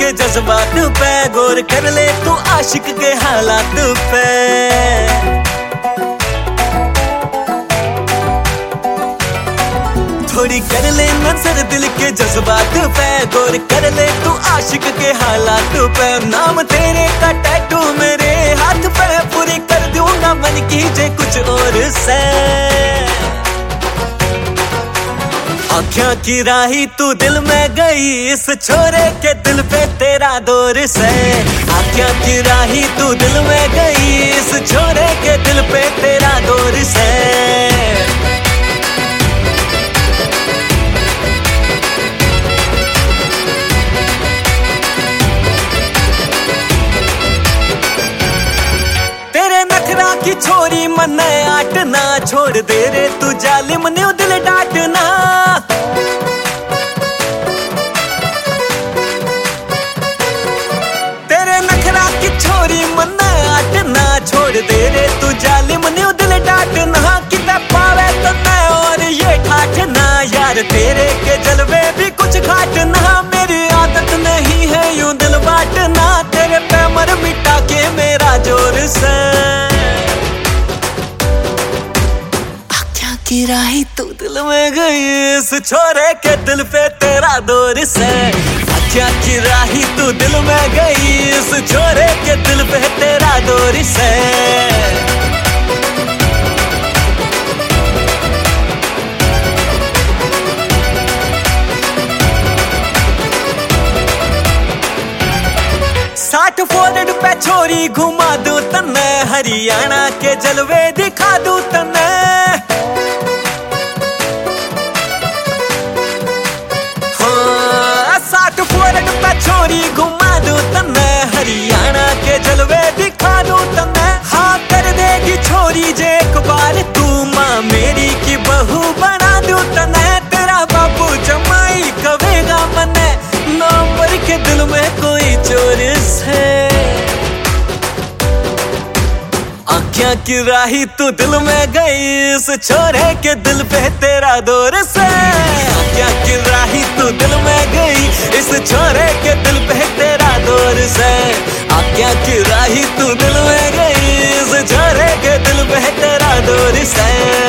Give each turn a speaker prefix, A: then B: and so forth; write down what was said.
A: के जज्बात पे गौर कर ले तू आशिक के हालात पे। थोड़ी कर ले नजर दिल के जज्बात पे गौर कर ले तू आशिक के हालात पे। नाम तेरे का टैटू मेरे हाथ पे पूरी कर दूंगा मन की जे कुछ और से। आँखों की राही तू दिल में गई इस छोरे के दिल पे तेरा दौर से। आँखों की राही तू दिल में गई इस छोरे के दिल पे तेरा दौर से। तेरे नखरा की छोरी मन आटना छोड़ दे रे तू जालिम ने दिल डांटना। छोड़ दे रे तू जालिम ने दिल डांटना। कितना पावे तो मैं और ये ठाठना यार तेरे के जलवे भी कुछ घाटना। मेरी आदत नहीं है यूं दिल बांटना तेरे पे मर मिटा के मेरा जोर से। आँखों की राही तू दिल में गई इस छोरे के दिल पे तेरा दौर से। आँखों की राही तू दिल में गई इस छोरे के दिल पे तेरा दौर से। साठ फोरड पे छोरी घुमा दूं तन्ने हरियाणा के जलवे दिखा दूं तन्ने। हाँ 60 फोरड पे छोरी घुमा दूं तन्ने हरियाणा के जलवे दिखा दूं तन्ने। हाँ कर देगी छोरी जे एक बार तू माँ मेरी की बहू बना दूं तन्ने। तेरा बाबू जमाई कवेगा मने नंबर के दिल में कोई चोर से। आँखों की राही तू दिल में गई इस छोरे के दिल पे तेरा दौर से। आँखों की राही तू दिल में गई इस छोरे के दिल पे तेरा दौर से। आँखों की राही तू दिल में गई इस छोरे के दिल पे तेरा दौर से।